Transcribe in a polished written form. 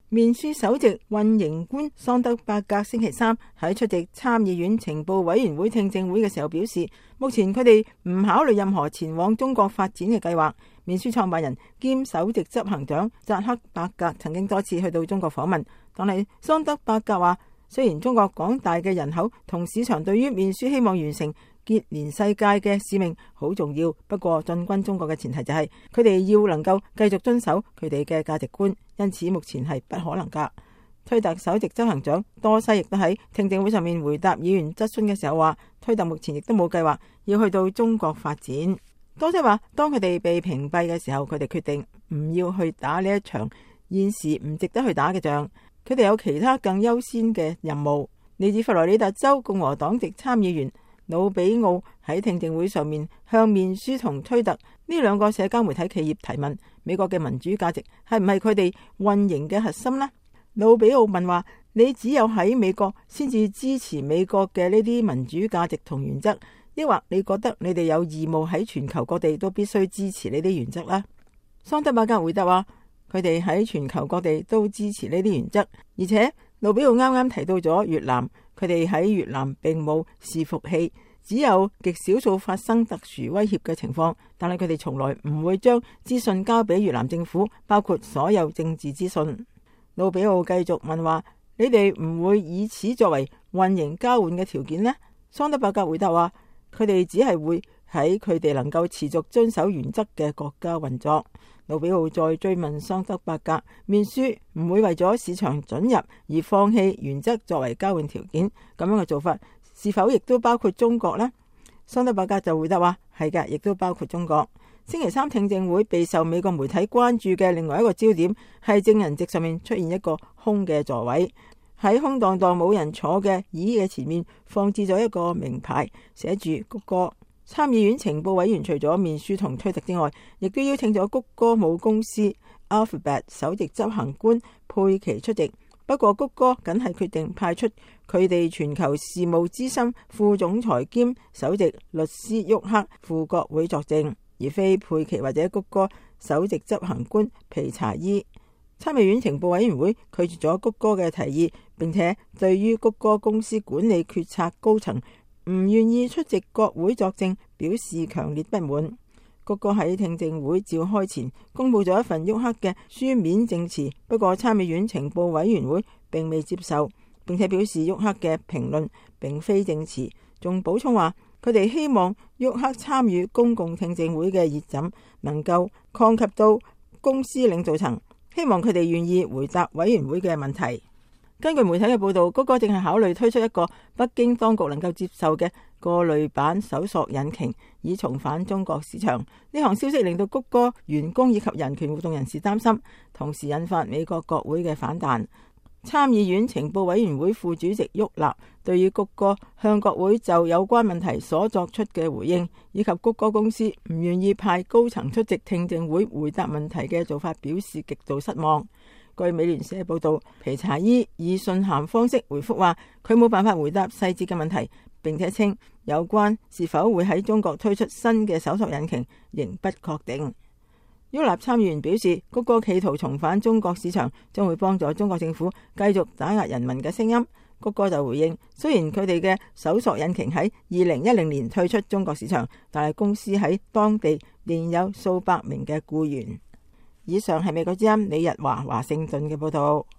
面書首席運營官桑德伯格星期三喺出席參議院情報委員會聽證會嘅時候表示，目前佢哋唔考慮任何前往中國發展嘅計劃。面書創辦人兼首席執行長扎克伯格曾經多次去到中國訪問，但係桑德伯格話，雖然中國廣大嘅人口同市場對於面書希望完成結連世界嘅使命好重要，不過進軍中國嘅前提就係佢哋要能夠繼續遵守佢哋嘅價值觀，因此目前係不可能噶。推特首席執行長多西亦都喺聽證會上面回答議員質詢嘅時候話，推特目前亦都冇計劃要去到中國發展。多西話，當佢哋被屏蔽嘅時候，佢哋決定唔要去打呢一場現時唔值得去打嘅仗，佢哋有其他更優先嘅任務。嚟自佛羅里達州共和黨籍參議員魯比奧喺聽證會上面向面書同推特呢兩個社交媒體企業提問，美國嘅民主價值係唔係佢哋運營嘅核心呢？魯比奧問話，你只有喺美國先至支持美國嘅呢啲民主價值同原則，抑或你覺得你哋有義務喺全球各地都必須支持呢啲原則呢？桑德伯格回答話，佢哋喺全球各地都支持呢啲原則，而且魯比奧啱啱提到咗越南，佢哋喺越南並冇伺服器，只有極少數發生特殊威脅嘅情況，但係佢哋從來唔會將資訊交俾越南政府，包括所有政治資訊。魯比奧繼續問話，你哋唔會以此作為運營交換嘅條件呢？桑德伯格回答話，佢哋只係會喺佢哋能夠持續遵守原則嘅國家運作。魯比奧再追問桑德伯格，面書唔會為咗市場准入而放棄原則作為交換條件，咁樣嘅做法是否亦都包括中國呢？桑德伯格就回答話，係㗎，亦都包括中國。星期三聽證會備受美國媒體關注嘅另外一個焦點係證人席上面出現一個空嘅座位，喺空蕩蕩冇人坐嘅椅嘅前面放置咗一個名牌，寫住谷歌。參議院情報委員除咗面書同推特之外，亦都邀請咗谷歌母公司 Alphabet 首席執行官佩奇出席。不過谷歌僅係決定派出佢哋全球事務資深副總裁兼首席律師沃克赴國會作證，而非佩奇或者谷歌首席執行官皮查伊。參議院情報委員會拒絕咗谷歌嘅提議，並且對於谷歌公司管理決策高層唔願意出席國會作證表示強烈不滿。谷歌喺聽證會召開前公布咗一份沃克嘅書面證詞，不過參議院情報委員會並未接受，並且表示沃克嘅評論並非證詞，仲補充話佢哋希望沃克參與公共聽證會嘅熱枕能夠擴及到公司領導層，希望佢哋願意回答委員會嘅問題。根據媒體嘅報道，谷歌正係考慮推出一個北京當局能夠接受嘅過濾版搜索引擎，以重返中國市場。呢項消息令到谷歌員工以及人權活動人士擔心，同時引發美國國會嘅反彈。參議院情報委員會副主席沃納對於谷歌向國會就有關問題所作出嘅回應，以及谷歌公司唔願意派高層出席聽證會回答問題嘅做法表示極度失望。據美聯社報道，皮查伊以信函方式回覆話，佢冇辦法回答細節嘅問題，並且稱有關是否會喺中國推出新嘅搜索引擎仍不確定。沃納參議員表示，谷歌企圖重返中國市場，將會幫助中國政府繼續打壓人民嘅聲音。谷歌就回應，雖然佢哋嘅搜索引擎喺2010年退出中國市場，但係公司喺當地仍有數百名嘅僱員。以上係美國之音李日華華盛頓嘅報道。